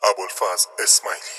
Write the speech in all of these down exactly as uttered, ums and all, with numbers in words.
ابوالفضل اسماعیلی.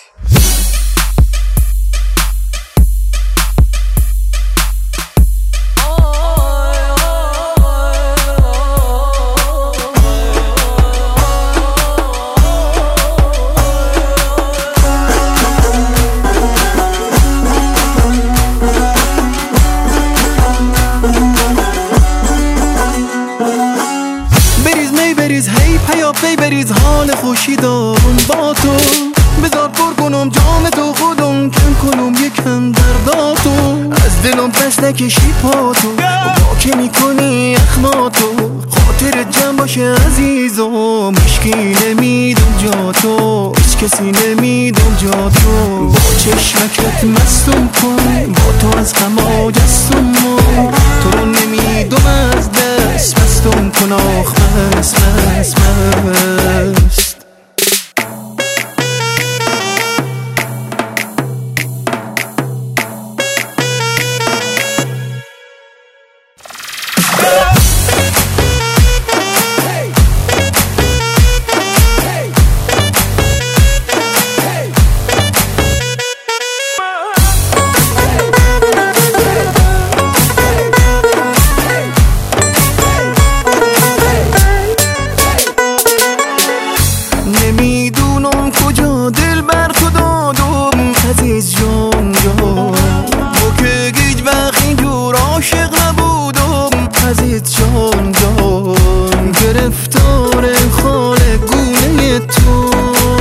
بریز هی پیا پی بریز حال خوشی دارم با تو، بذار پر کنم جام تو خودم، کم کنم یکم درداتو، از دلم پس نکشی پاتو، با که میکنی اخماتو، خاطر جمع باشه عزیزم، هیچکی نمیدم جا تو، هیچ کسی نمیدم جا تو، با چشمکت مستم کن، با تو از غم جستم، تو رو نمیدم از دست مستم کن، آخ مست مست مست. نمیدونم کجا دل بر تو دادم عزیز جان جان، با که هیچ وقت اینجور عاشق نبودم عزیز جان جان، گرفتار خال گونه تو،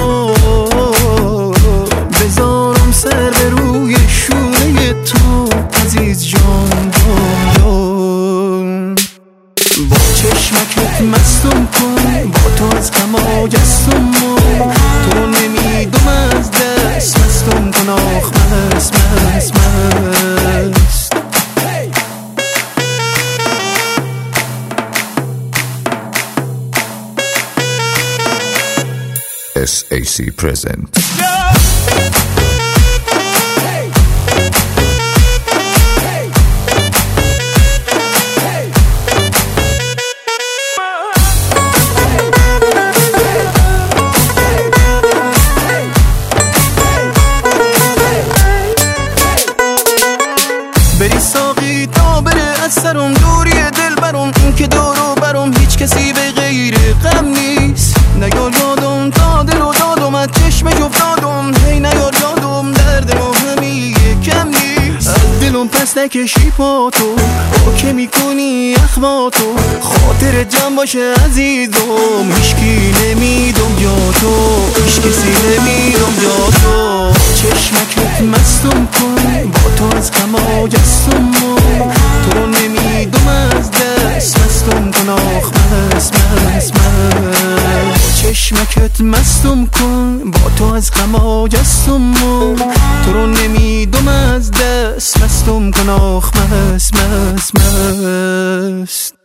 بذارم سر به روی شونه تو عزیز جان جان، با چشمکت مستم کن، با تو از غم جستم، تو رو نمیدم از دست مستم کن، آخ مست مست مست. اس ای سی present. بری ساقی تا بره از سرم دوری دل برم، این که دارو برم هیچ کسی به غیر غم نیست، نیار یادم تا دل و دادم از چشم جفت دادم، هی نیار یادم درد ما همی کم نیست، از دلم پس نکشی پاتو، با که میکنی اخماتو، خاطر جمع باشه عزیزم، هیچکی نمیدم جا تو، هیچ کسی نمیدم جا تو، چشمکت مستم کن، با تو از غم جستم، تو رو نمیدم از دست مستم کن، آخ مست مست مست. چشمکت مستم کن، با تو از غم جستم، تو رو نمیدم از دست مستم کن، آخ مست مست مست.